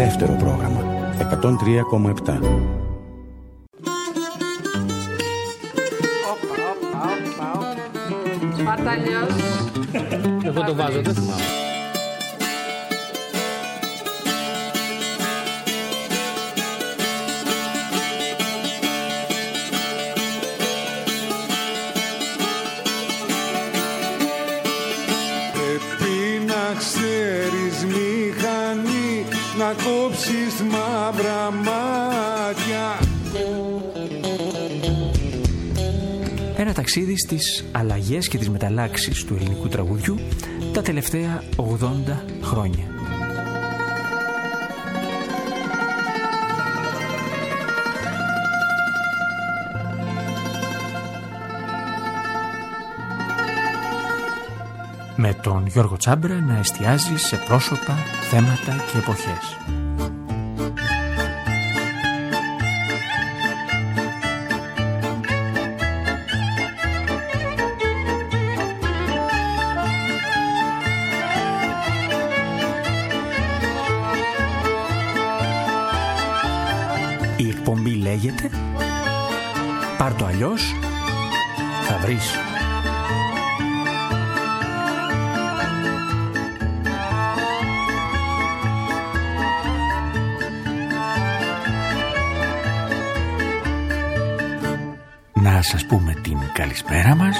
δεύτερο πρόγραμμα 103,7. Σπαρταλιός. Εγώ το βάζω, δεν θυμάμαι. Πρέπει να ξέρεις μηχανή, να κόψεις μαύρα μάτια. Ένα ταξίδι στις αλλαγές και τις μεταλλάξεις του ελληνικού τραγουδιού τα τελευταία 80 χρόνια. Με τον Γιώργο Τσάμπρα να εστιάζει σε πρόσωπα, θέματα και εποχές. Η εκπομπή λέγεται «Πάρ' το αλλιώς, θα βρεις». Να σας πούμε την καλησπέρα μας.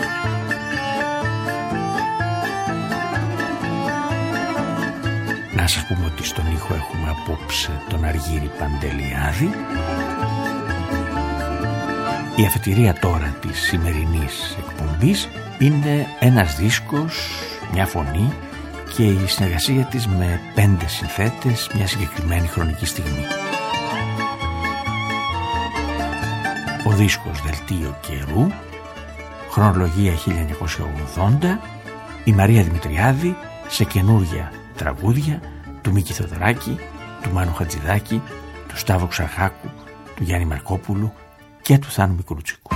Να σας πούμε ότι στον ήχο έχουμε απόψε τον Αργύρη Παντελιάδη. Η αφετηρία τώρα της σημερινής εκπομπής είναι ένας δίσκος, μια φωνή και η συνεργασία της με 5 συνθέτες μια συγκεκριμένη χρονική στιγμή. Ο δίσκος Δελτίο Καιρού, χρονολογία 1980, η Μαρία Δημητριάδη σε καινούργια τραγούδια του Μίκη Θεοδωράκη, του Μάνου Χατζηδάκη, του Σταύρου Ξαρχάκου, του Γιάννη Μαρκόπουλου και του Θάνου Μικρούτσικου.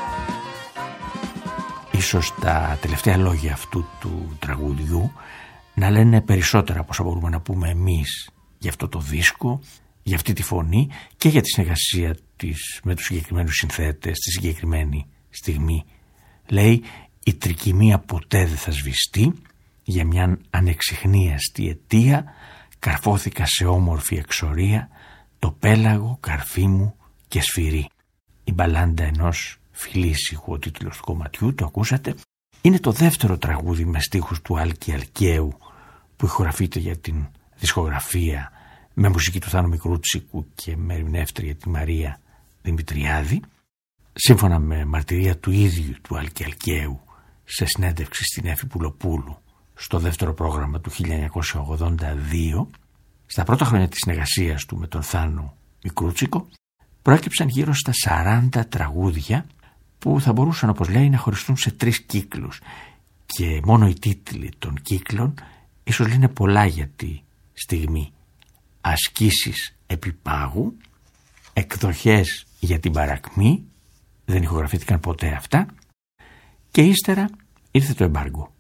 Ίσως τα τελευταία λόγια αυτού του τραγουδιού να λένε περισσότερα από όσα μπορούμε να πούμε εμείς για αυτό το δίσκο, για αυτή τη φωνή και για τη συνεργασία της με τους συγκεκριμένους συνθέτες στη συγκεκριμένη στιγμή. Λέει, η τρικυμία ποτέ δεν θα σβηστεί, για μια ανεξιχνίαστη αιτία καρφώθηκα σε όμορφη εξορία, το πέλαγο καρφί μου και σφυρί. Η μπαλάντα ενός φιλήσυχου, ο τίτλος του κομματιού, το ακούσατε. Είναι το δεύτερο τραγούδι με στίχους του Άλκη Αλκαίου που ηχογραφείται για την δισκογραφία με μουσική του Θάνου Μικρούτσικου και με ερμηνεύτρια τη Μαρία Δημητριάδη. Σύμφωνα με μαρτυρία του ίδιου του Άλκη Αλκαίου σε συνέντευξη στην Έφη Πουλοπούλου στο δεύτερο πρόγραμμα του 1982, στα πρώτα χρόνια της συνεργασίας του με τον Θάνο Μικρούτσικο προέκυψαν γύρω στα 40 τραγούδια που θα μπορούσαν, όπως λέει, να χωριστούν σε 3 κύκλους, και μόνο οι τίτλοι των κύκλων ίσως λένε πολλά για τη στιγμή. Ασκήσεις επιπάγου, εκδοχές για την παρακμή, δεν ηχογραφήθηκαν ποτέ αυτά, και ύστερα ήρθε το εμπάργκο.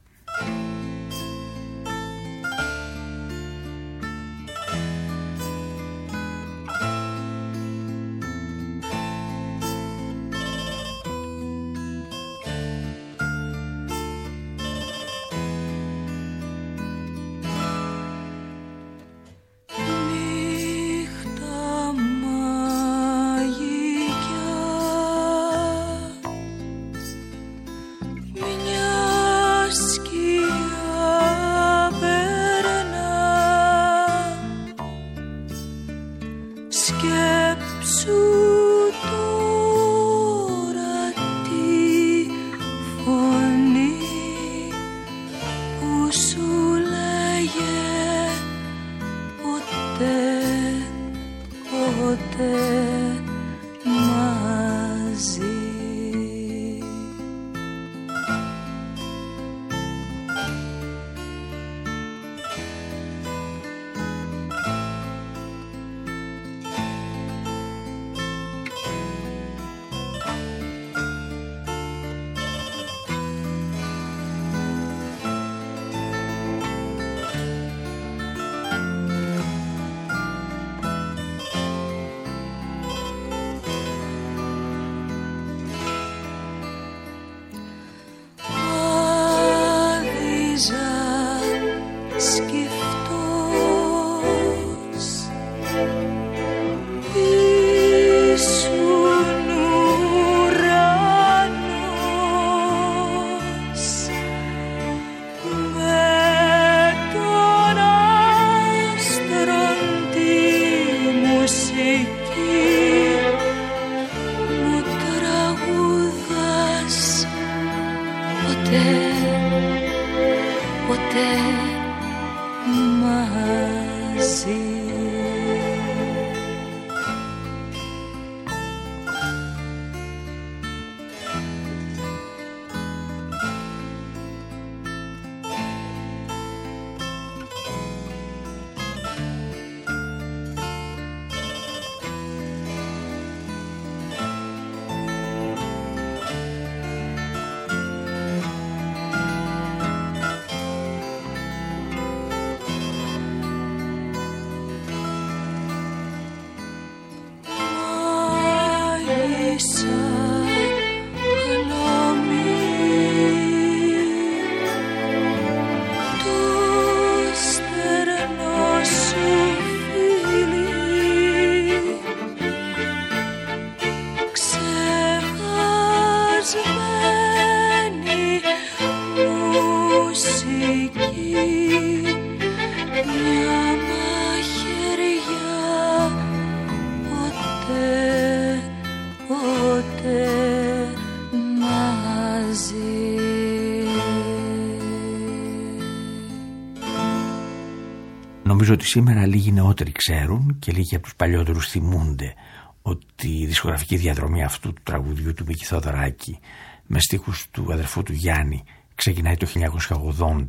Νομίζω ότι σήμερα λίγοι νεότεροι ξέρουν και λίγοι από τους παλιότερους θυμούνται ότι η δισκογραφική διαδρομή αυτού του τραγουδιού του Μίκη Θοδωράκη με στίχους του αδερφού του Γιάννη ξεκινάει το 1980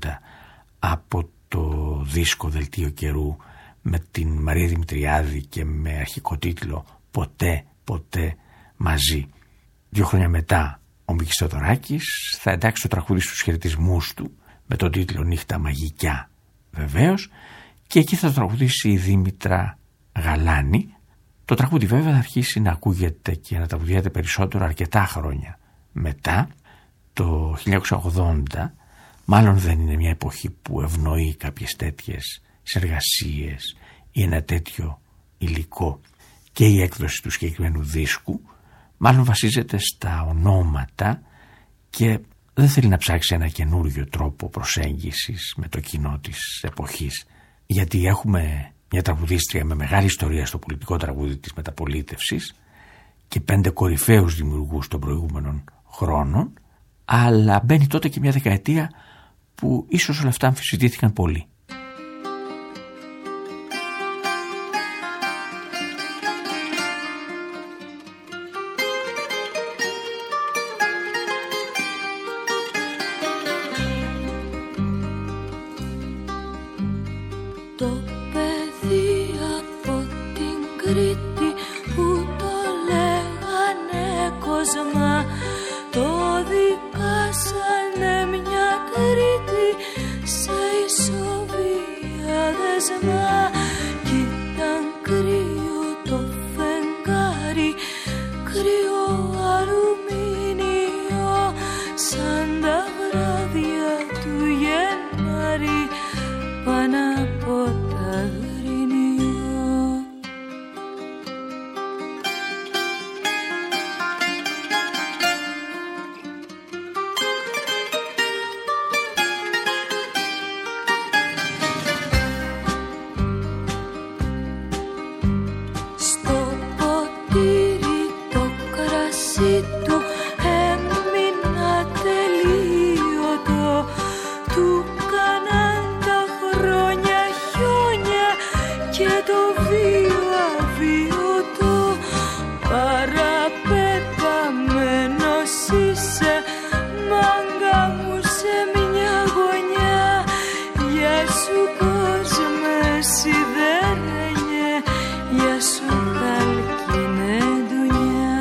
από το δίσκο Δελτίο Καιρού με την Μαρία Δημητριάδη και με αρχικό τίτλο «Ποτέ, ποτέ μαζί». 2 χρόνια μετά ο Μίκης Θοδωράκης θα εντάξει το τραγούδι στους χαιρετισμούς του με τον τίτλο «Νύχτα μαγικιά». βεβαίως, και εκεί θα το τραγουδήσει η Δήμητρα Γαλάνη. Το τραγούδι βέβαια θα αρχίσει να ακούγεται και να τραγουδιέται περισσότερο αρκετά χρόνια μετά, το 1980. Μάλλον δεν είναι μια εποχή που ευνοεί κάποιες τέτοιες συνεργασίες ή ένα τέτοιο υλικό και η έκδοση του συγκεκριμένου δίσκου. Μάλλον βασίζεται στα ονόματα και δεν θέλει να ψάξει ένα καινούριο τρόπο προσέγγισης με το κοινό της εποχής. Γιατί έχουμε μια τραγουδίστρια με μεγάλη ιστορία στο πολιτικό τραγούδι της μεταπολίτευσης και 5 κορυφαίους δημιουργούς των προηγούμενων χρόνων, αλλά μπαίνει τότε και μια δεκαετία που ίσως όλα αυτά αμφισβητήθηκαν πολύ. Το παιδί από την Κρήτη που το λέγανε Κοσμά, το δικάσανε μια Κρήτη σε ισοβία δεσμά. Κι ήταν κρύο το φεγγάρι, κρύο αλουμίνιο, σαν τα βράδια του Γενάρη πάνω από τα Αγρίνιο. Στο ποτήρι το κρασί του έμεινα τελείωτο, του κάναν τα χρόνια χιόνια και το βίο αβίωτο. Παραπεταμένος είσαι μάγκα μου σε μια γωνιά, γεια σου κόσμε σιδερένιε, γεια σου χάλκινε ντουνιά.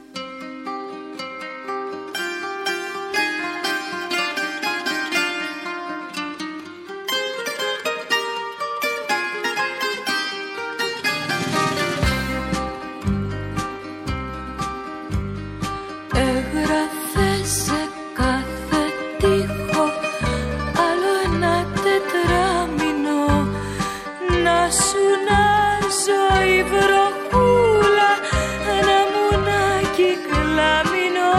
Έγραφε σε κάθε τοίχο άλλο ένα τετράμινο, να σου να ζω η βροχούλα, ένα μουνάκι κλαμινό.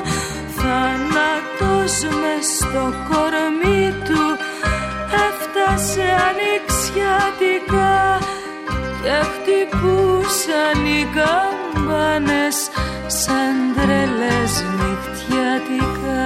Θάνατος μες στο κορμί του έφτασε ανοιξιάτικα και χτυπούσαν οι καμπάνες σαν τρελές νυχτιάτικα.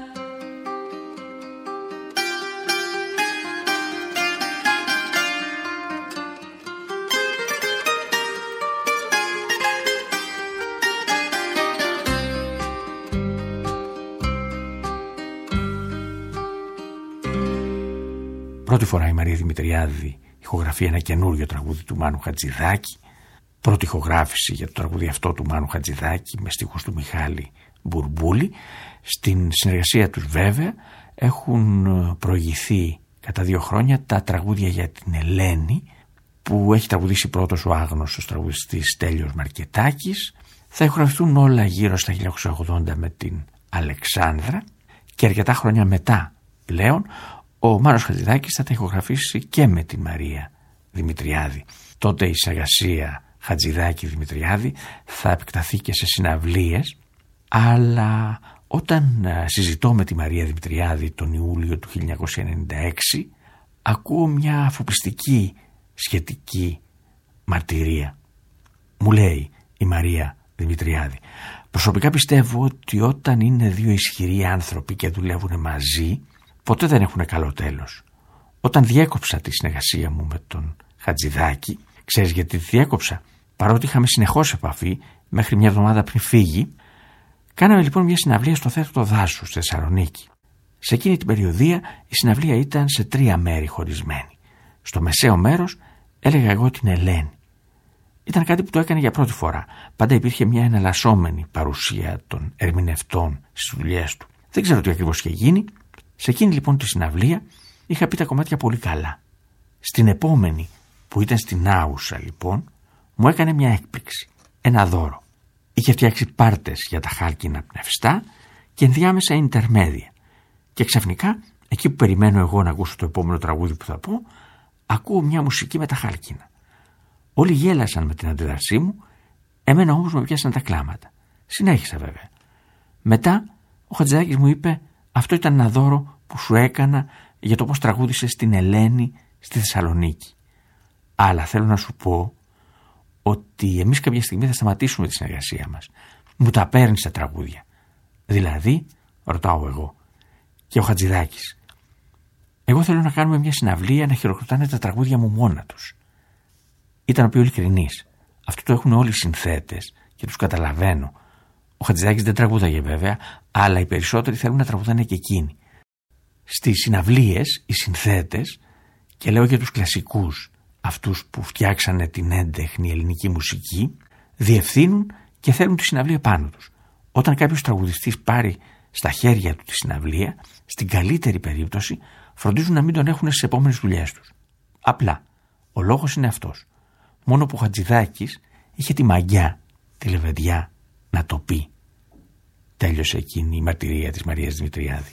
Πρώτη φορά η Μαρία Δημητριάδη ηχογραφεί ένα καινούριο τραγούδι του Μάνου Χατζηδάκη. Πρώτη ηχογράφηση για το τραγούδι αυτό του Μάνου Χατζηδάκη με στίχους του Μιχάλη Μπουρμπούλη. Στην συνεργασία τους βέβαια έχουν προηγηθεί κατά 2 χρόνια τα τραγούδια για την Ελένη, που έχει τραγουδήσει πρώτος ο άγνωστος τραγουδιστής Στέλιος Μαρκετάκης. Θα ηχογραφηθούν όλα γύρω στα 1980 με την Αλεξάνδρα και αρκετά χρόνια μετά πλέον ο Μάνος Χατζηδάκης θα τα ηχογραφήσει και με την Μαρία Δημητριάδη. Τότε η συνεργασία Χατζηδάκη-Δημητριάδη θα επεκταθεί και σε συναυλίες, αλλά όταν συζητώ με τη Μαρία Δημητριάδη τον Ιούλιο του 1996 ακούω μια αφοπιστική σχετική μαρτυρία. Μου λέει η Μαρία Δημητριάδη: προσωπικά πιστεύω ότι όταν είναι 2 ισχυροί άνθρωποι και δουλεύουν μαζί, ποτέ δεν έχουν καλό τέλος. Όταν διέκοψα τη συνεργασία μου με τον Χατζηδάκη, ξέρεις γιατί τη διέκοψα? Παρότι είχαμε συνεχώς επαφή μέχρι μια εβδομάδα πριν φύγει, κάναμε λοιπόν μια συναυλία στο Θέατρο Δάσου στη Θεσσαλονίκη. Σε εκείνη την περιοδία η συναυλία ήταν σε 3 μέρη χωρισμένη. Στο μεσαίο μέρος έλεγα εγώ την Ελένη. Ήταν κάτι που το έκανε για πρώτη φορά. Πάντα υπήρχε μια εναλλασσόμενη παρουσία των ερμηνευτών στις δουλειές του. Δεν ξέρω τι ακριβώς είχε γίνει. Σε εκείνη λοιπόν τη συναυλία είχα πει τα κομμάτια πολύ καλά. Στην επόμενη, που ήταν στην Άουσα λοιπόν, μου έκανε μια έκπληξη, ένα δώρο. Είχε φτιάξει πάρτες για τα χάλκινα πνευστά και ενδιάμεσα ιντερμέδια. Και ξαφνικά, εκεί που περιμένω εγώ να ακούσω το επόμενο τραγούδι που θα πω, ακούω μια μουσική με τα χάλκινα. Όλοι γέλασαν με την αντίδρασή μου, εμένα όμως με πιάσαν τα κλάματα. Συνέχισα βέβαια. Μετά ο Χατζηδάκης μου είπε, αυτό ήταν ένα δώρο που σου έκανα για το πώς τραγούδησες στην Ελένη στη Θεσσαλονίκη. Αλλά θέλω να σου πω ότι εμείς κάποια στιγμή θα σταματήσουμε τη συνεργασία μας. Μου τα παίρνεις τα τραγούδια. Δηλαδή, ρωτάω εγώ, και ο Χατζηδάκης, εγώ θέλω να κάνουμε μια συναυλία να χειροκροτάνε τα τραγούδια μου μόνα τους. Ήταν ο πιο ειλικρινής. Αυτό το έχουν όλοι οι συνθέτες και τους καταλαβαίνω. Ο Χατζηδάκης δεν τραγούδαγε βέβαια, αλλά οι περισσότεροι θέλουν να τραγουδάνε και εκείνοι. Στις συναυλίες οι συνθέτες, και λέω για τους κλασικούς, αυτούς που φτιάξανε την έντεχνη ελληνική μουσική, διευθύνουν και θέλουν τη συναυλία πάνω τους. Όταν κάποιος τραγουδιστής πάρει στα χέρια του τη συναυλία, στην καλύτερη περίπτωση φροντίζουν να μην τον έχουν στις επόμενες δουλειές τους. Απλά, ο λόγος είναι αυτός. Μόνο που ο Χατζηδάκης είχε τη μαγιά, τη λεβεντιά να το πει. Τέλειωσε εκείνη η μαρτυρία της Μαρίας Δημητριάδη.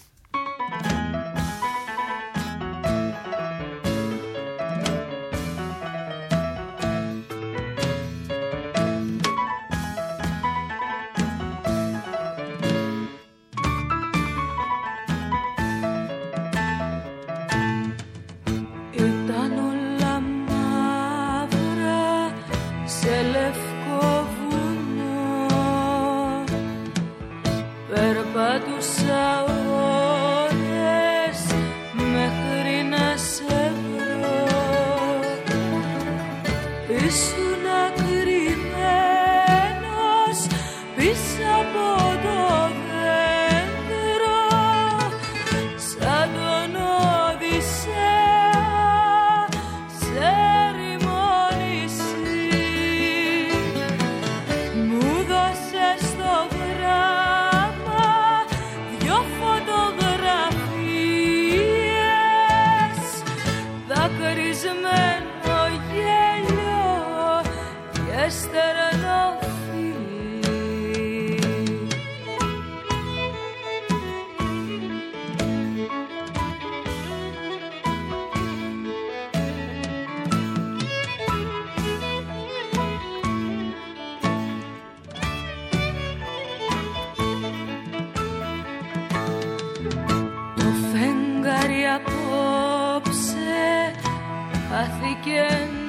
χάθηκε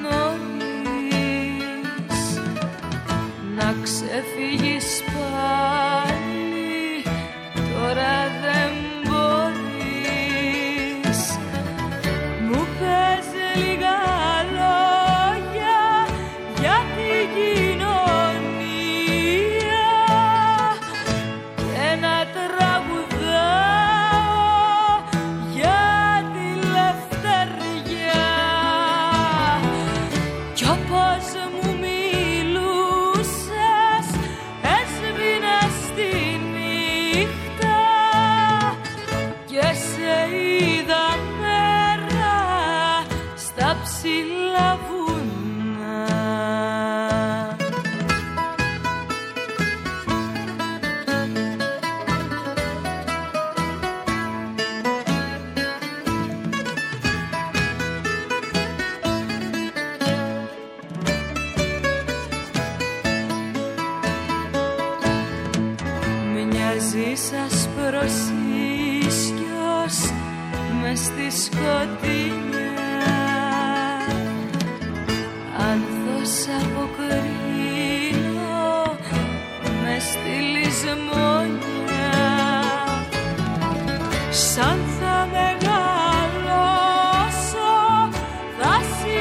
νωρίς, να ξεφύγεις πάλι, τώρα δεν μπορείς. Μου πες λίγα λόγια για την κοινωνία και να τραγουδάω για τη λευτεριά. Κι όπως μου μιλούσες έσβηνες τη νύχτα και σε είδα μέρα στα ψηλά βουνά. Μοιάζεις άσπρος ίσκιος μες στη σκοτεινιά, άνθος αποκρίνω μες στη λησμονιά. Σαν θα μεγαλώσω θα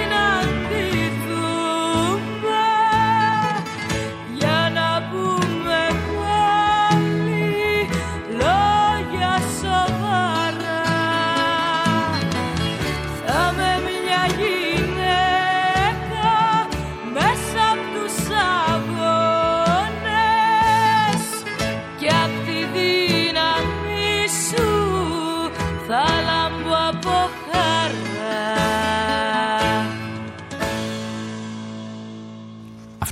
συναντηθούμε για να πούμε πάλι λόγια σοβαρά. Θα με μια γυναίκα μέσα απ' τους αγώνες και απ' τη δύναμη σου θα λάμπω από χαρά.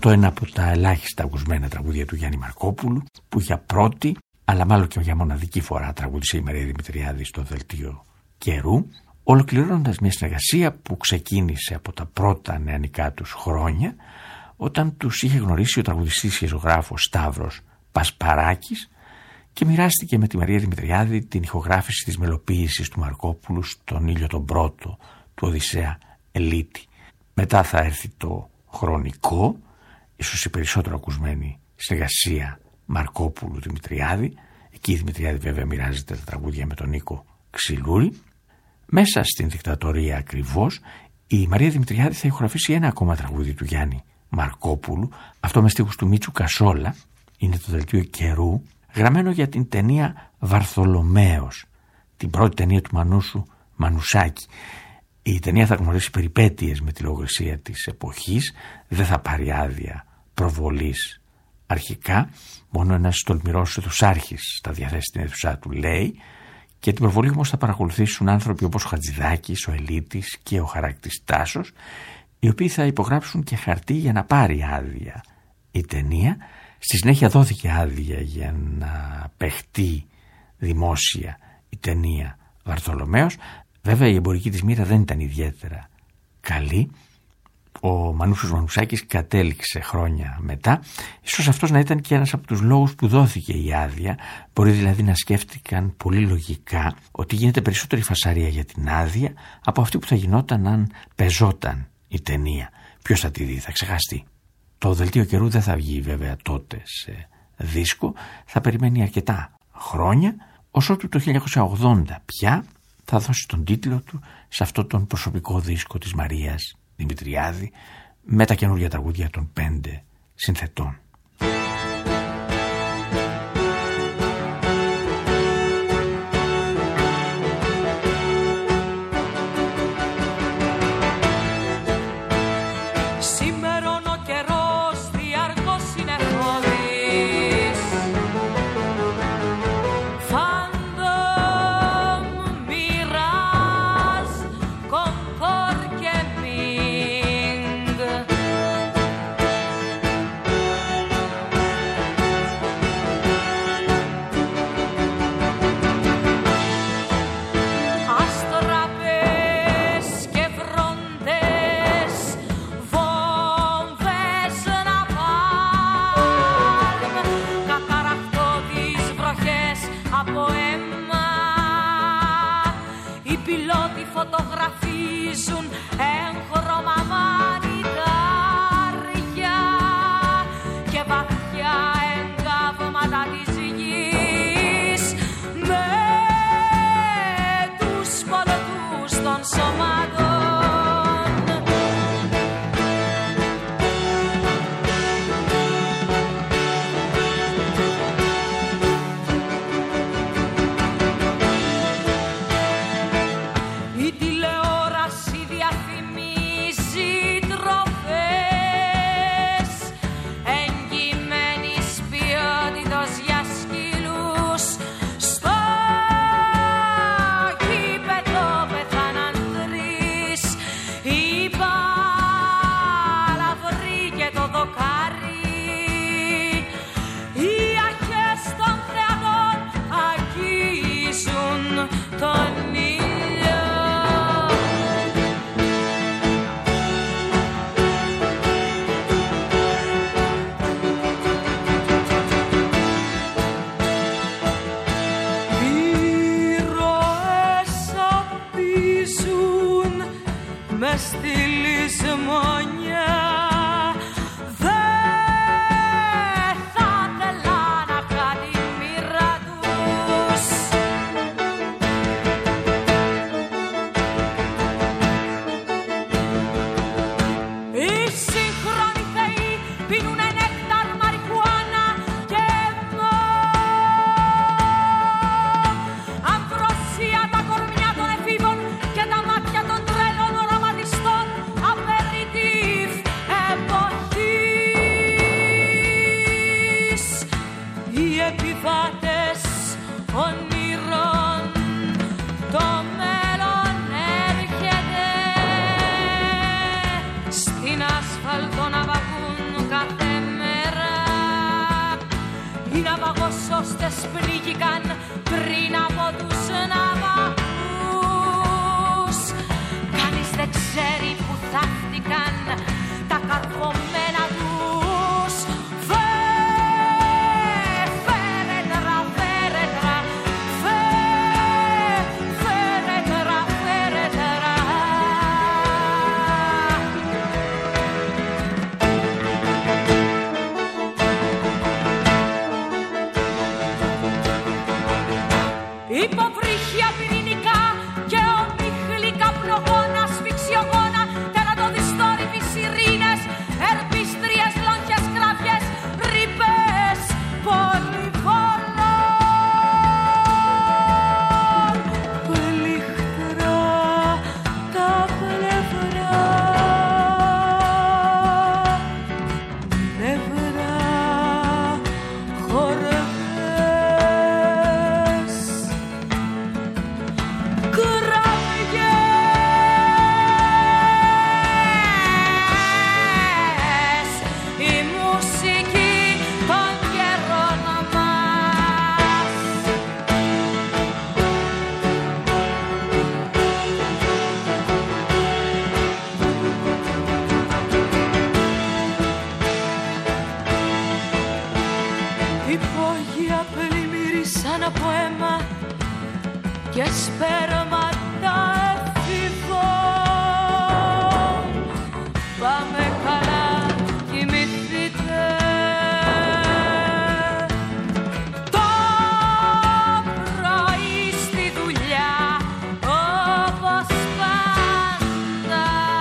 Αυτό είναι από τα ελάχιστα ακουσμένα τραγούδια του Γιάννη Μαρκόπουλου, που για πρώτη, αλλά μάλλον και για μοναδική φορά, τραγούδισε η Μαρία Δημητριάδη στο Δελτίο Καιρού, ολοκληρώνοντας μια συνεργασία που ξεκίνησε από τα πρώτα νεανικά τους χρόνια, όταν τους είχε γνωρίσει ο τραγουδιστής και ζωγράφος Σταύρος Πασπαράκης και μοιράστηκε με τη Μαρία Δημητριάδη την ηχογράφηση της μελοποίησης του Μαρκόπουλου στον Ήλιο τον Πρώτο του Οδυσσέα Ελίτη. Μετά θα έρθει το Χρονικό, ίσως η περισσότερο ακουσμένη συνεργασία Μαρκόπουλου Δημητριάδη. Εκεί η Δημητριάδη βέβαια μοιράζεται τα τραγούδια με τον Νίκο Ξυλούρη. Μέσα στην δικτατορία ακριβώς, η Μαρία Δημητριάδη θα ηχογραφήσει ένα ακόμα τραγούδι του Γιάννη Μαρκόπουλου, αυτό με στίχους του Μίτσου Κασόλα, είναι το Δελτίο Καιρού, γραμμένο για την ταινία Βαρθολομέος, την πρώτη ταινία του Μανούσου Μανουσάκη. Η ταινία θα γνωρίσει περιπέτειες με τη λογοκρισία της εποχής, δεν θα πάρει άδεια προβολής αρχικά, μόνο ένας τολμηρός αιθουσάρχης θα διαθέσει την αίθουσά του, λέει, και την προβολή όμως θα παρακολουθήσουν άνθρωποι όπως ο Χατζηδάκης, ο Ελίτης και ο Χαράκτης Τάσος, οι οποίοι θα υπογράψουν και χαρτί για να πάρει άδεια η ταινία. Στη συνέχεια δόθηκε άδεια για να παιχτεί δημόσια η ταινία Βαρθολομέος. Βέβαια η εμπορική της μοίρα δεν ήταν ιδιαίτερα καλή. Ο Μανούσος Μανουσάκης κατέληξε χρόνια μετά. Ίσως αυτός να ήταν και ένας από τους λόγους που δόθηκε η άδεια. Μπορεί δηλαδή να σκέφτηκαν πολύ λογικά ότι γίνεται περισσότερη φασαρία για την άδεια από αυτή που θα γινόταν αν πεζόταν η ταινία. Ποιος θα τη δει, θα ξεχαστεί. Το Δελτίο Καιρού δεν θα βγει βέβαια τότε σε δίσκο. Θα περιμένει αρκετά χρόνια, ως ότου το 1980 πια θα δώσει τον τίτλο του σε αυτό τον προσωπικό δίσκο της Μαρίας Δημητριάδη με τα καινούργια τραγούδια των 5 συνθετών. Aperitivo πνίγηκαν πριν από τους ναυαγούς. Κανείς δεν ξέρει που θαύτηκαν τα καρφωμένα τους. Φέρετρα, φέρετρα, φέρετρα, φέρετρα. Υποβρύχια πυρηνικά και ομίχλη καπνογόνα, σφιξιογόνα, τερατοδιστόρυφοι σιρήνες, ερπίστριες, λόγχες, κραυγές, ρήπες πολυβόλων. Πλήκτρα τα πλευρά, νευρά χορεύουν. Υπόγεια πλημμύρισαν από αίμα και σπέρματα εφηβών. Πάμε καλά, κοιμηθείτε. Το πρωί στη δουλειά όπως πάντα.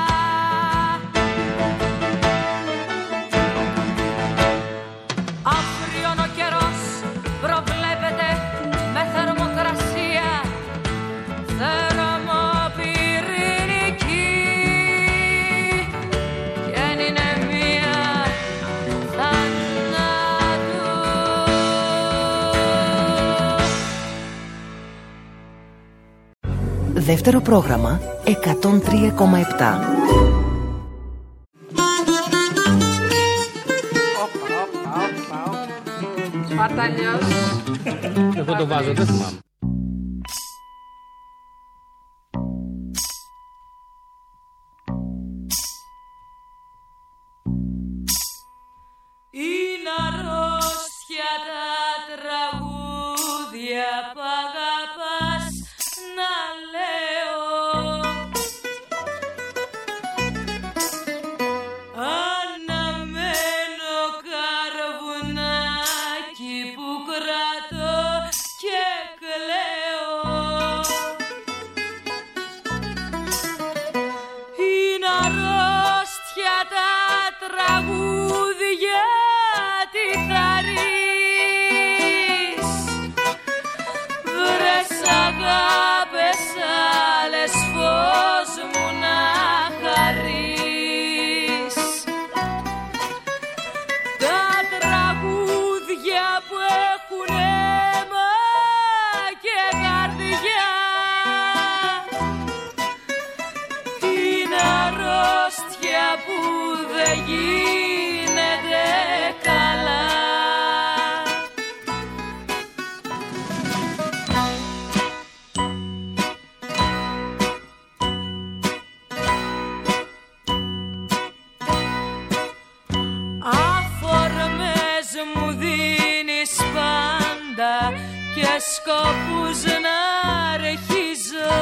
Αύριον ο καιρός προβλέπεται με θερμοκρασία θερμοπυρηνική και αν είναι μία θανάτου. Δεύτερο πρόγραμμα 103,7. Σπαρταλιός. Εγώ το βάζω, δεν θυμάμαι. Είναι αρρώστια τα τραγούδια που αγαπάς να λέω. Αναμένω καρβουνάκι που κρατώ και κλαίω. Είναι αρρώστια τα τραγούδια, τι θα ρεις. Βρες αγάπες άλλες φως μου να χαρείς. Τα τραγούδια που έχουν αίμα και καρδιά είναι αρρώστια που δεν γίνεται καλά. Αφορμές μου δίνεις πάντα και σκοπούς να αρχίζω.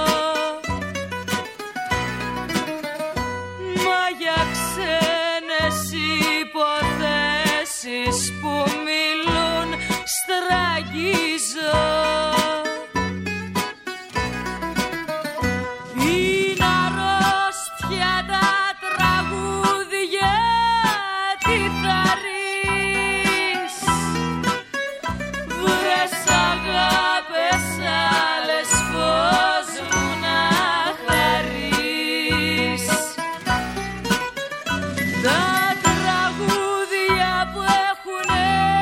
Μα για ξένες υποθέσεις που μιλούν στραγγίζω. Είναι αρρώστια τα τραγούδια, τι θα ρεις. Βρες αγάπες άλλες φως μου να χαρείς. Τα τραγούδια που έχουν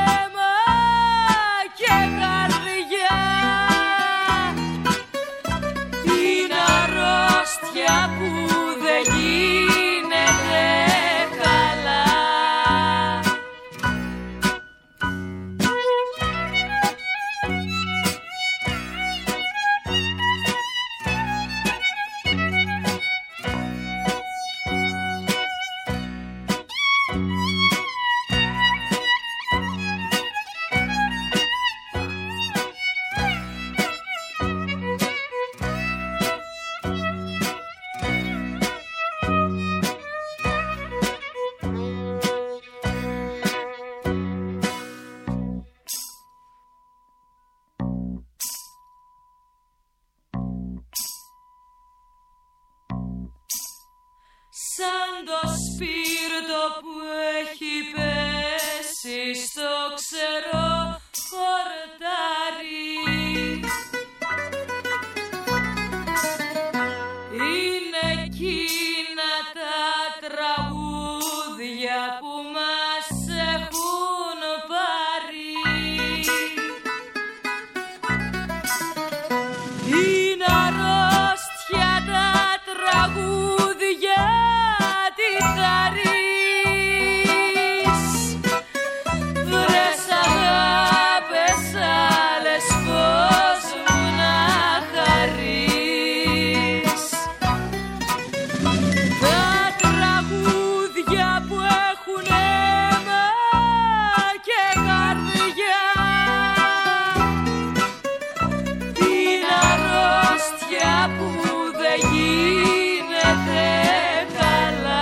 το σπίρτο που έχει πέσει στο ξερό χορτάρι. Είναι εκείνα τα τραγούδια που μας έχουν πάρει. Είναι αρρώστια τα τραγούδια, τι θα ρεις. Βρες αγάπες άλλες πώς μου να χαρείς. Τα τραγούδια που έχουν αίμα και καρδιά, την αρρώστια που δεν γίνεται καλά.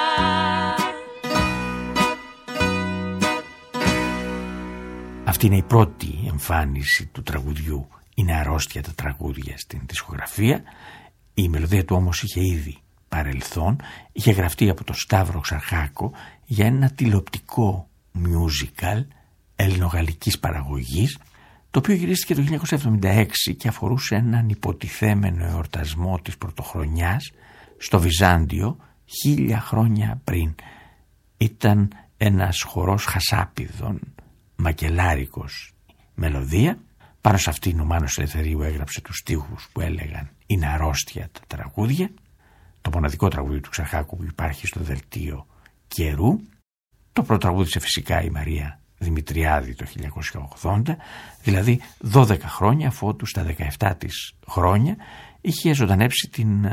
Αυτή είναι η πρώτη εμφάνιση του τραγουδιού «Είναι αρρώστια τα τραγούδια» στην δισκογραφία. Η μελωδία του όμως είχε ήδη παρελθόν, είχε γραφτεί από τον Σταύρο Ξαρχάκο για ένα τηλεοπτικό musical ελληνογαλλικής παραγωγής, το οποίο γυρίστηκε το 1976 και αφορούσε έναν υποτιθέμενο εορτασμό της Πρωτοχρονιάς στο Βυζάντιο 1000 χρόνια πριν. Ήταν ένας χορός χασάπιδων, μακελάρικος μελωδία. Πάνω σε αυτήν ο Μάνος Ελευθερίου έγραψε τους στίχους που έλεγαν «Είναι αρρώστια τα τραγούδια», το μοναδικό τραγούδι του Ξαρχάκου που υπάρχει στο δελτίο καιρού. Το πρώτο τραγούδισε φυσικά η Μαρία Δημητριάδη το 1980, δηλαδή 12 χρόνια αφότου στα 17 της χρόνια είχε ζωντανέψει την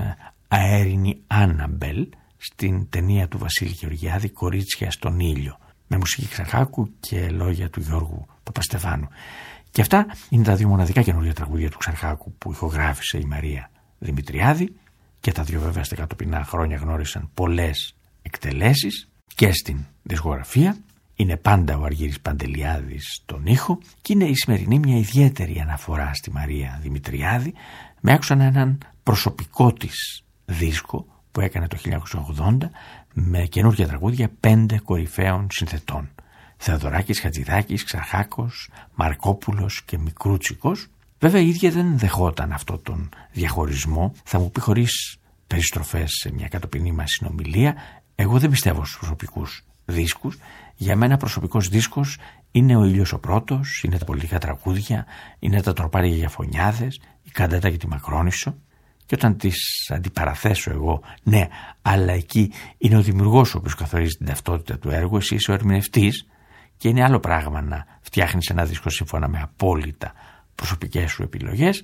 αέρινη Άνναμπελ στην ταινία του Βασίλη Γεωργιάδη «Κορίτσια στον ήλιο», με μουσική Ξαρχάκου και λόγια του Γιώργου Παπαστεφάνου. Και αυτά είναι τα δύο μοναδικά καινούργια τραγούδια του Ξαρχάκου που ηχογράφησε η Μαρία Δημητριάδη, και τα δύο βέβαια στα κατοπινά χρόνια γνώρισαν πολλές εκτελέσεις και στην δισκογραφία. Είναι πάντα ο Αργύρης Παντελιάδης στον ήχο και είναι η σημερινή μια ιδιαίτερη αναφορά στη Μαρία Δημητριάδη, με άκουσαν έναν προσωπικό της δίσκο που έκανε το 1980 με καινούργια τραγούδια 5 κορυφαίων συνθετών: Θεοδωράκης, Χατζηδάκης, Ξαρχάκος, Μαρκόπουλος και Μικρούτσικος. Βέβαια η ίδια δεν δεχόταν αυτό τον διαχωρισμό. Θα μου πει χωρίς περιστροφές σε μια κατοπινή μας συνομιλία, εγώ δεν πιστεύω στους προσωπικούς δίσκους. Για μένα προσωπικός δίσκος είναι ο ήλιος ο πρώτος, είναι τα πολιτικά τραγούδια, είναι τα τροπάρια για φωνιάδες, η καντάτα για τη Μακρόνισσο. Και όταν τις αντιπαραθέσω εγώ, ναι, αλλά εκεί είναι ο δημιουργός ο οποίος καθορίζει την ταυτότητα του έργου, εσύ είσαι ο ερμηνευτής, και είναι άλλο πράγμα να φτιάχνεις ένα δίσκο σύμφωνα με απόλυτα προσωπικές σου επιλογές.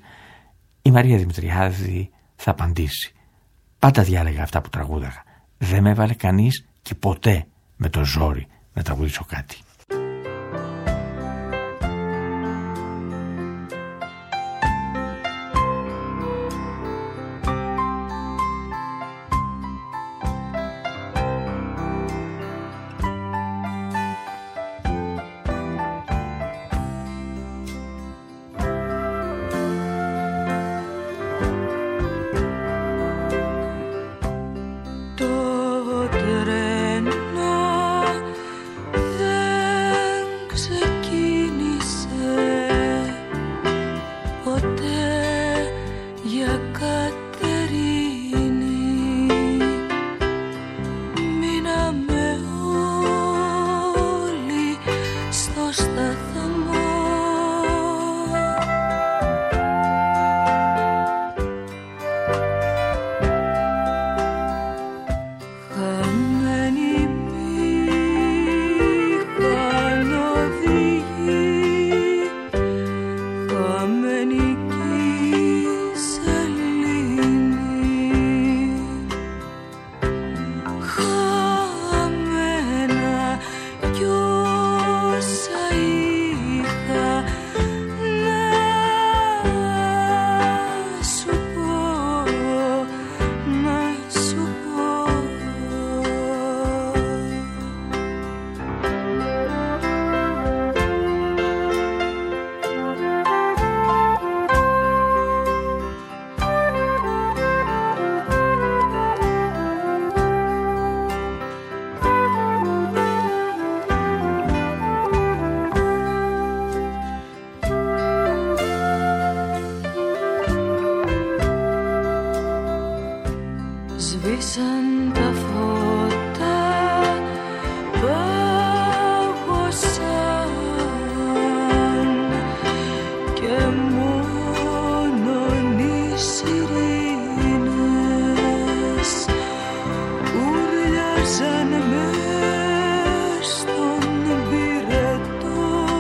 Η Μαρία Δημητριάδη θα απαντήσει: πάντα διάλεγα αυτά που τραγούδαγα. Δεν με έβαλε κανείς και ποτέ με το ζόρι να τραγουδήσω κάτι. Το τρένο δεν Σβήσαν τα φώτα, πάγωσαν και μόνον οι σιρήνες ουρλιάζαν μες στον πυρετό.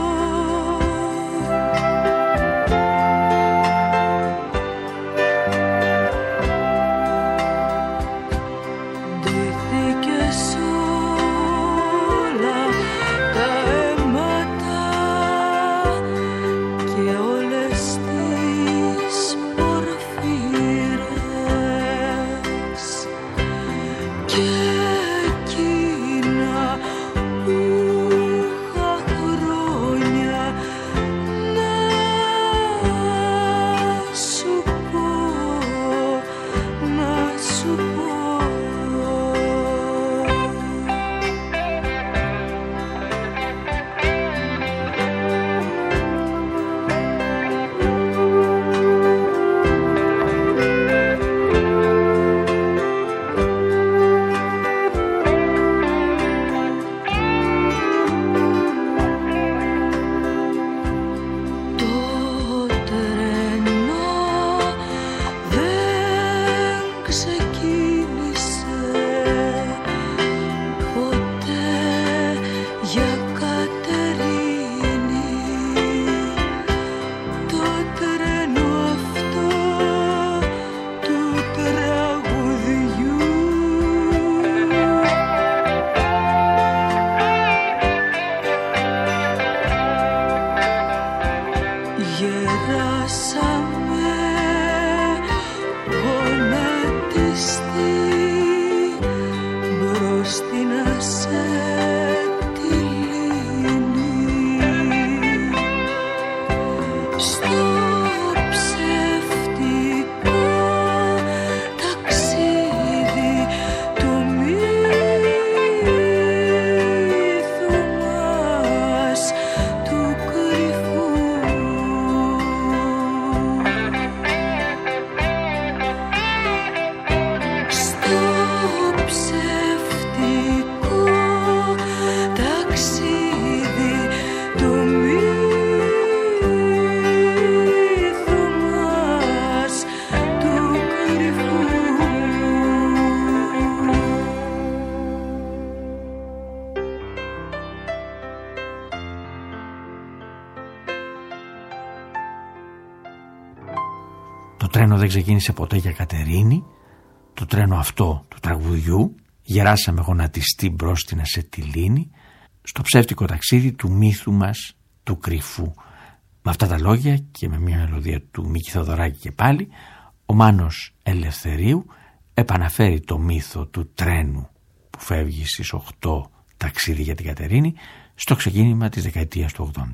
Το τρένο δεν ξεκίνησε ποτέ για Κατερίνη. Το τρένο αυτό του τραγουδιού γεράσαμε γονατιστή μπρος στην ασετιλίνη, στο ψεύτικο ταξίδι του μύθου μας του κρυφού. Με αυτά τα λόγια και με μια μελωδία του Μίκη Θεοδωράκη και πάλι, ο Μάνος Ελευθερίου επαναφέρει το μύθο του τρένου που φεύγει στις 8 ταξίδι για την Κατερίνη στο ξεκίνημα της δεκαετίας του 80.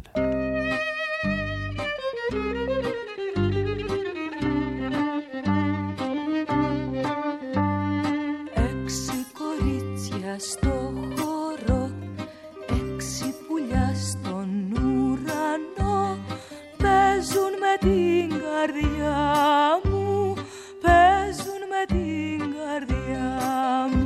Στο χώρο, 6 πουλιά στον ουρανό παίζουν με την καρδιά μου, παίζουν με την καρδιά μου.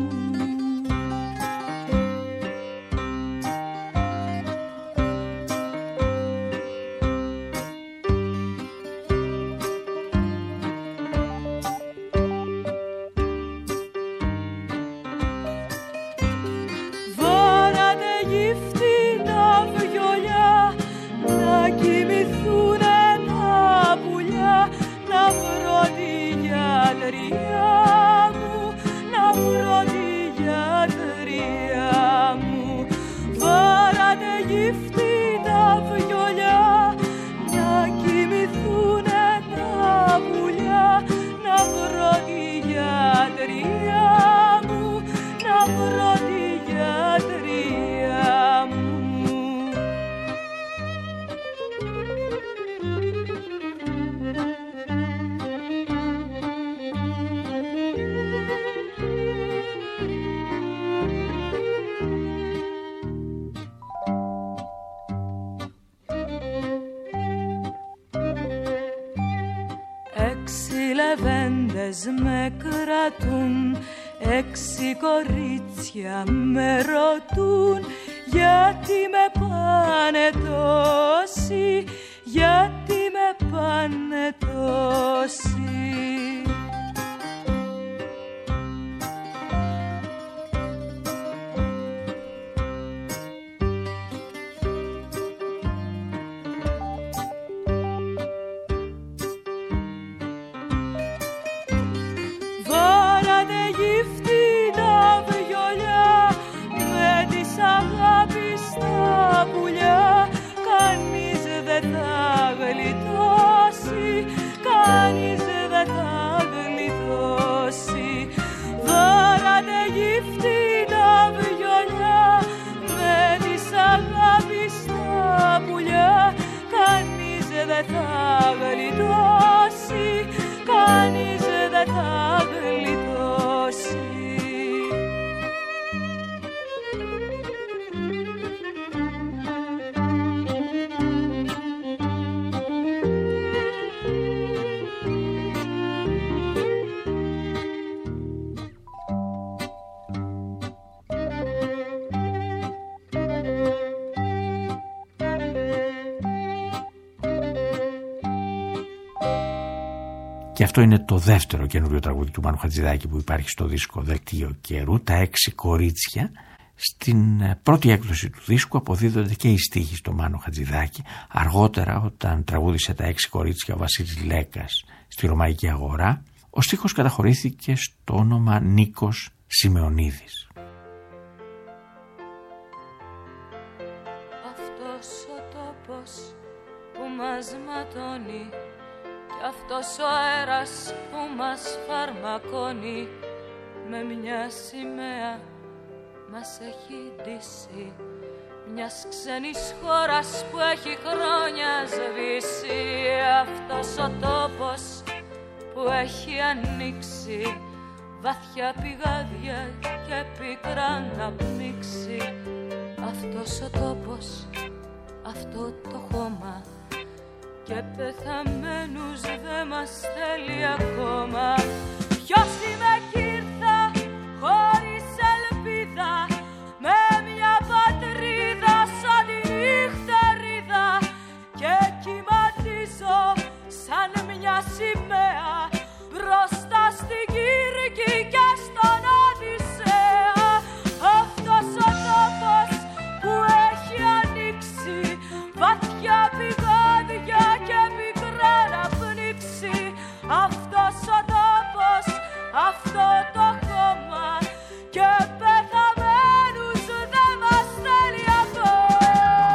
νύχτες με κρατούν, 6 κορίτσια με ρωτούν, γιατί με πάνε τόσοι, γιατί με πάνε τόσοι. Και αυτό είναι το δεύτερο καινούριο τραγούδι του Μάνου Χατζηδάκη που υπάρχει στο δίσκο Δελτίο Καιρού, τα 6 κορίτσια. Στην πρώτη έκδοση του δίσκου αποδίδονται και οι στίχοι στο Μάνο Χατζηδάκη. Αργότερα, όταν τραγούδισε τα 6 κορίτσια ο Βασίλης Λέκας στη Ρωμαϊκή Αγορά, ο στίχος καταχωρήθηκε στο όνομα Νίκος Σημεωνίδης. Αυτός ο τόπος που μας ματώνει κι αυτός ο αέρας που μας φαρμακώνει, με μια σημαία μας έχει ντύσει, μιας ξένης χώρας που έχει χρόνια σβήσει. Αυτός ο τόπος που έχει ανοίξει βαθιά πηγάδια και πικρά να πνίξει. Αυτός ο τόπος, αυτό το χώμα, και πεθαμένους δε μας θέλει ακόμα. Ποιος είμαι κι ήρθα χωρίς ελπίδα, με μια πατρίδα σαν τη νυχτερίδα, και κυματίζω σαν μια σημαία μπροστά στην Κύρκη και στον Οδυσσέα. Αυτός ο τόπος που έχει ανοίξει βαθιά πηγάδια και πικρά να πνίξει. Αυτός ο τόπος, αυτό το χώμα, και πεθαμένους δεν μας θέλει ακόμα.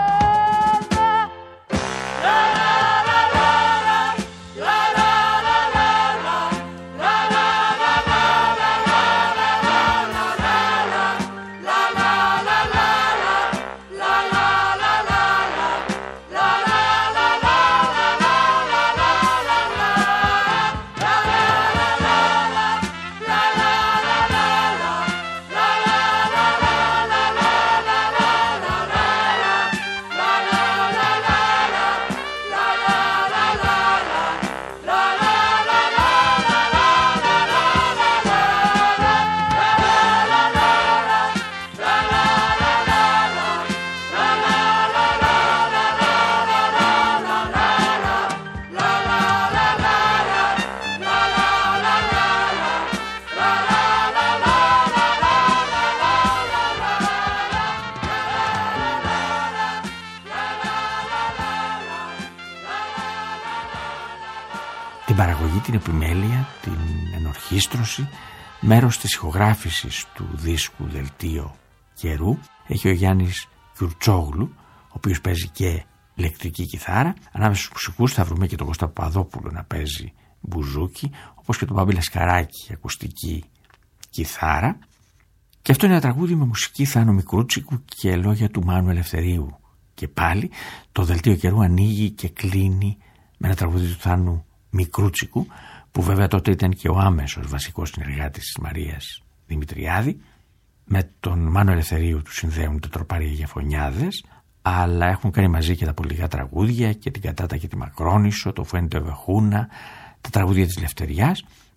Την παραγωγή, την επιμέλεια, την ενορχήστρωση, μέρος της ηχογράφησης του δίσκου Δελτίο Καιρού έχει ο Γιάννης Κιουρτσόγλου, ο οποίος παίζει και ηλεκτρική κιθάρα. Ανάμεσα στους μουσικούς θα βρούμε και τον Κώστα Παπαδόπουλο να παίζει μπουζούκι, όπως και τον Παμπή Λασκαράκη, ακουστική κιθάρα. Και αυτό είναι ένα τραγούδι με μουσική Θάνο Μικρούτσικου και λόγια του Μάνου Ελευθερίου. Και πάλι το Δελτίο Καιρού ανοίγει και κλείνει με ένα τραγούδι του Θάνου Μικρούτσικου, που βέβαια τότε ήταν και ο άμεσος βασικός συνεργάτης της Μαρίας Δημητριάδη. Με τον Μάνο Ελευθερίου του συνδέουν τα Τροπάρια για Φωνιάδες, αλλά έχουν κάνει μαζί και τα πολιτικά τραγούδια και την Κατάτα και τη Μακρόνισσο, το Φουέντε Βεχούνα, τα τραγούδια της Λευτεριάς.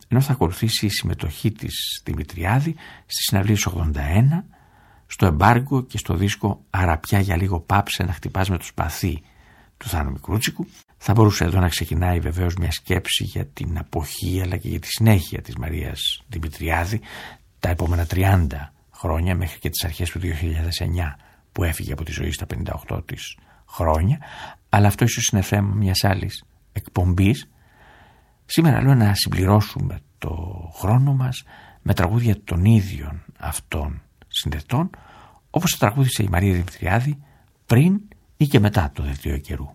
ενώ θα ακολουθήσει η συμμετοχή της Δημητριάδη στις συναυλίες 81, στο εμπάργκο και στο δίσκο «Αραπιά για λίγο πάψε να χτυπάς με το σπαθί» του Θάνου Μικρούτσικου. Θα μπορούσε εδώ να ξεκινάει βεβαίως μια σκέψη για την αποχή αλλά και για τη συνέχεια της Μαρίας Δημητριάδη τα επόμενα 30 χρόνια μέχρι και τις αρχές του 2009 που έφυγε από τη ζωή στα 58 της χρόνια, αλλά αυτό ίσως είναι θέμα μιας άλλης εκπομπής. Σήμερα λέω να συμπληρώσουμε το χρόνο μας με τραγούδια των ίδιων αυτών συνδετών, όπως το τραγούδισε η Μαρία Δημητριάδη πριν ή και μετά το δελτίο καιρού.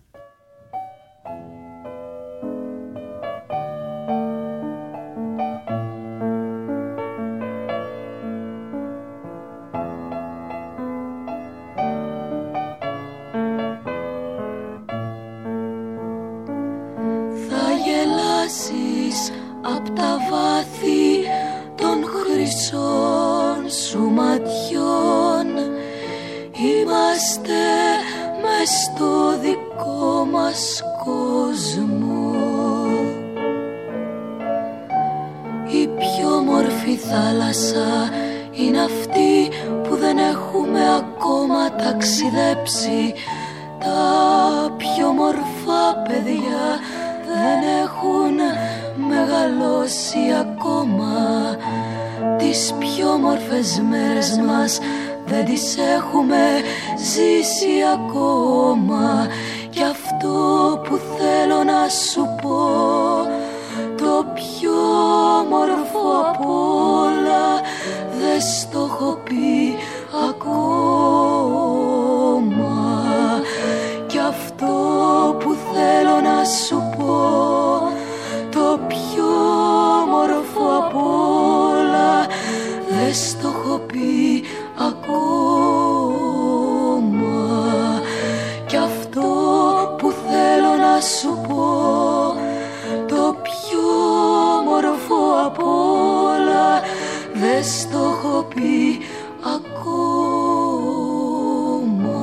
Απ' τα βάθη των χρυσών σου ματιών είμαστε μες στο δικό μας κόσμο. Η πιο όμορφη θάλασσα είναι αυτή που δεν έχουμε ακόμα ταξιδέψει. Τα πιο όμορφα παιδιά δεν έχουν μεγαλώσει ακόμα. Τις πιο όμορφες μέρες μας δεν τις έχουμε ζήσει ακόμα. Κι αυτό που θέλω να σου πω, το πιο όμορφο απ' όλα, δεν στο έχω πει ακόμα. Κι αυτό που θέλω να σου πω, το πιο όμορφο απ' όλα, δεν στο έχω πει ακόμα. Κι αυτό που θέλω να σου πω, το πιο όμορφο απ' όλα, δεν στο έχω πει ακόμα.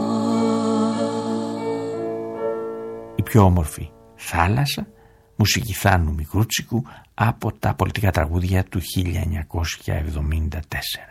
Η πιο όμορφη θάλασσα, μουσική Θάνου Μικρούτσικου από τα πολιτικά τραγούδια του 1974.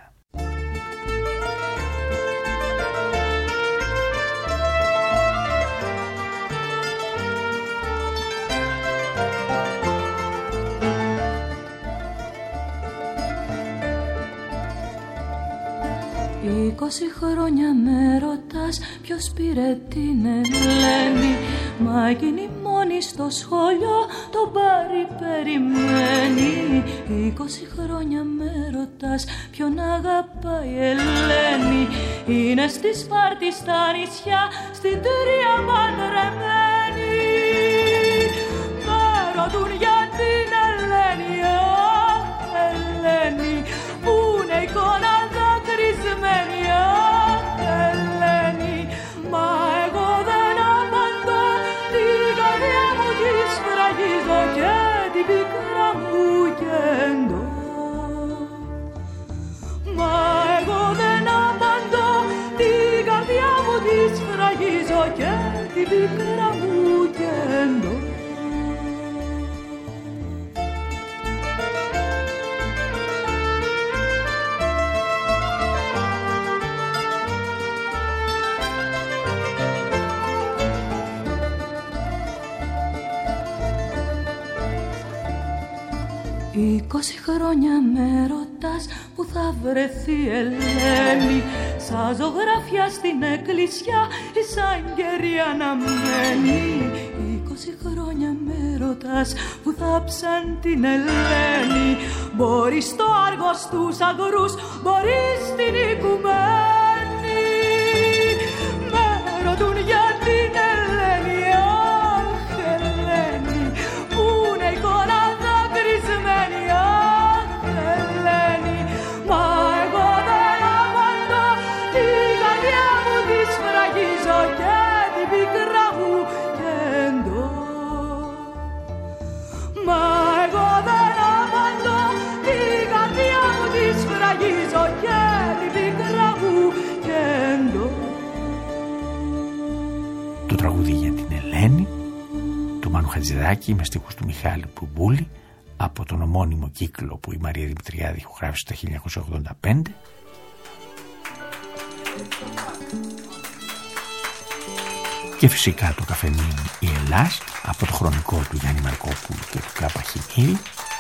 «20 χρόνια με ρωτάς ποιος πήρε την Ελένη, μα εκείνη μόνη στο σχολείο το πάρει περιμένει. 20 χρόνια με ρωτάς ποιον αγαπάει η Ελένη, είναι στη Σπάρτη στα νησιά, στην Τρία παντρεμένη. Με ρωτούν για την Ελένη, αχ Ελένη, που είναι εικόνα δακρυσμένη, αχ Ελένη. Μα εγώ δεν απαντώ, την καρδιά μου τη σφραγίζω και την πίκρα μου κεντώ. Μα εγώ δεν απαντώ, την καρδιά μου τη σφραγίζω και την πίκρα μου κεντώ. «20 χρόνια με ρωτάς που θα βρεθεί Ελένη, σαν ζωγραφιά στην εκκλησιά ή σαν κερί αναμένη. 20 χρόνια με ρωτάς που θα ψαν την Ελένη, μπορεί στο Άργος τους αγρούς, μπορεί στην Οικουμένη. Με ρωτούν για την Ελένη, αχ Ελένη, που είναι εικόνα δακρυσμένη, αχ Ελένη. Μα εγώ δεν απαντώ, την καρδιά μου τη σφραγίζω και την πίκρα μου κεντώ. Μα εγώ δεν απαντώ, την καρδιά μου τη σφραγίζω και την πίκρα μου κεντώ. Το τραγούδι για την Ελένη του Μάνου Χατζηδάκη με στίχους του Μιχάλη Μπουμπούλη από τον ομώνυμο κύκλο που η Μαρία Δημητριάδη ηχογράφησε το 1985. Και φυσικά το καφενείο η Ελλάς από το χρονικό του Γιάννη Μαρκόπουλου και του Κάπα Χινίλη.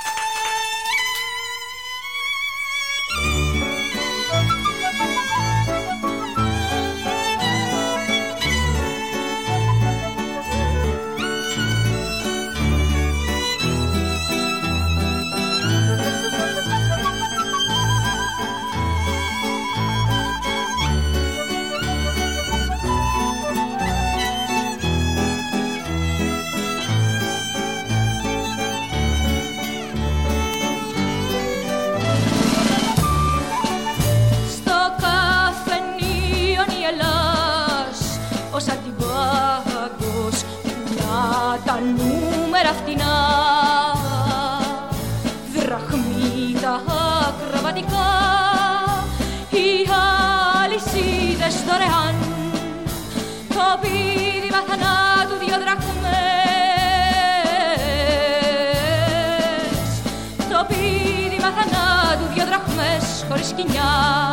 Χωρίς σκοινιά.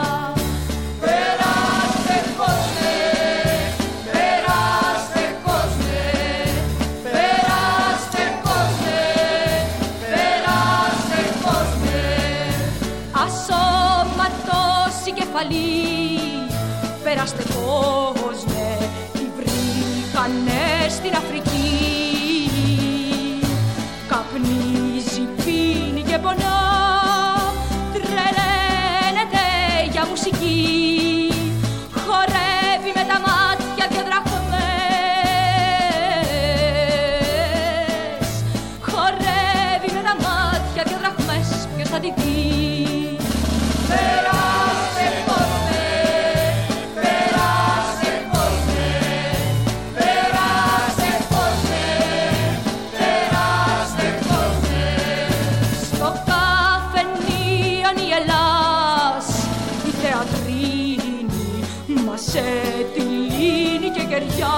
Περάστε κόσμε, περάστε κόσμε, περάστε κόσμε, περάστε κόσμε. Ασώματος η κεφαλή, περάστε κόσμε, τι βρήκανε στην Αφρική. Καπνίζει, πίνει και πονά, μουσική, χορεύει με τα μάτια 2 δραχμές, χορεύει με τα μάτια 2 δραχμές, ποιος θα τη δει. Περάστε κόσμε, περάστε κόσμε, περάστε κόσμε, περάστε κόσμε. Στο καφενείο η Ελλάς θεατρίνη μας ετυλίνει και κεριά.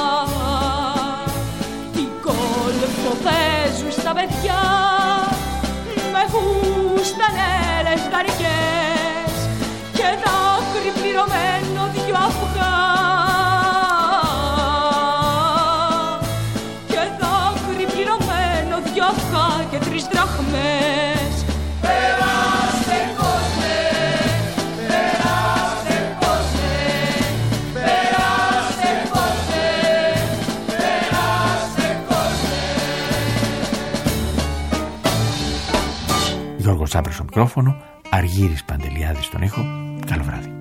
Τι κόλπο παίζουν στα παιδιά με φουστανέλες δανεικές και δάκρυ πληρωμένο 2 αυγά. Και δάκρυ πληρωμένο 2 αυγά και 3 δραχμές. Περάστε κόσμε, Γιώργος Τσάμπρας στο μικρόφωνο, Αργύρης Παντελιάδης στον ήχο. Καλό βράδυ.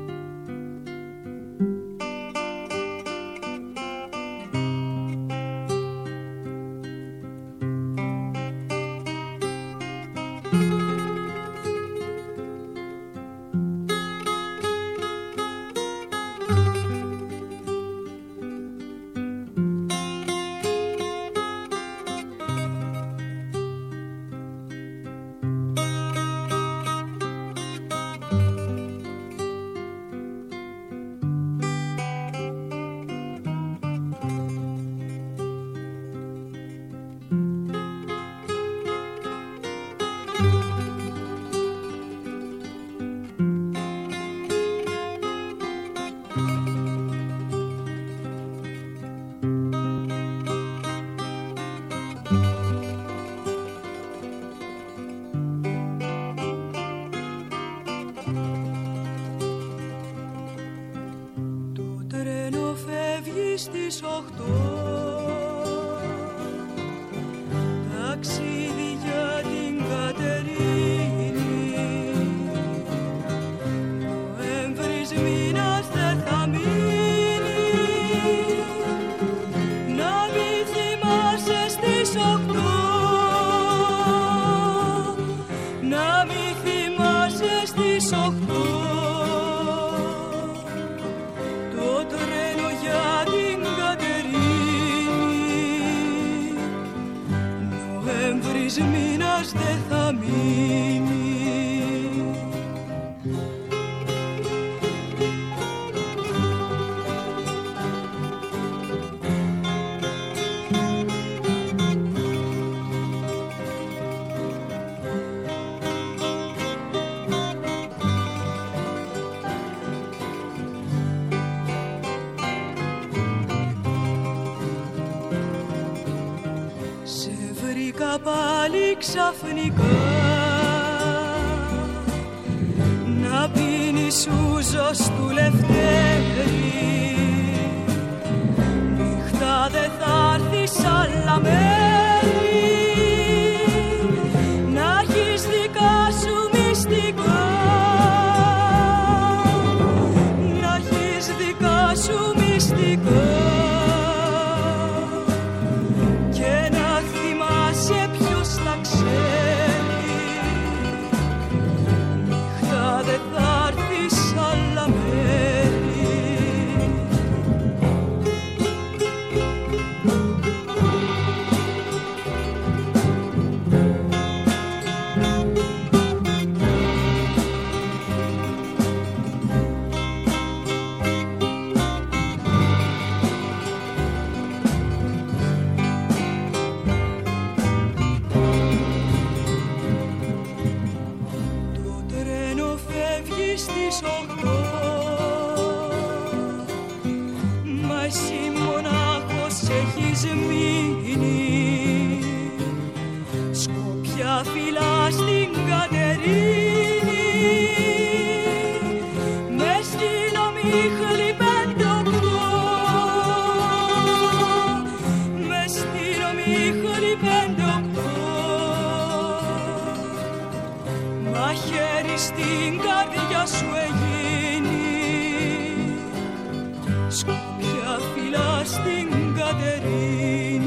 στις 8 ταξίδι για την Κατερίνη. Νοέμβρης μήνας δεν θα μείνει, να μη θυμάσαι στις 8, να μη θυμάσαι στις 8. Μήνας δεν θα μείνει. πάλι ξαφνικά να πίνεις ούζο του Λευτέρη. Νύχτα δε θα έρθεις άλλα μέρη να έχεις δικά σου μυστικά, να έχεις δικά σου μυστικά και να θυμάσαι ποιος τα ξέρει. Νύχτα δε θα έρθεις άλλα μέρη. Στις 8 μα εσύ μονάχος έχεις μείνει. Σκοπιά φυλά στην Κατερίνη μες στην ομίχλη 5-8, μες στην ομίχλη 5-8 μα χέρι στην καρδιά σου εγίνει. Σκοπιά φυλά στην Κατερίνη.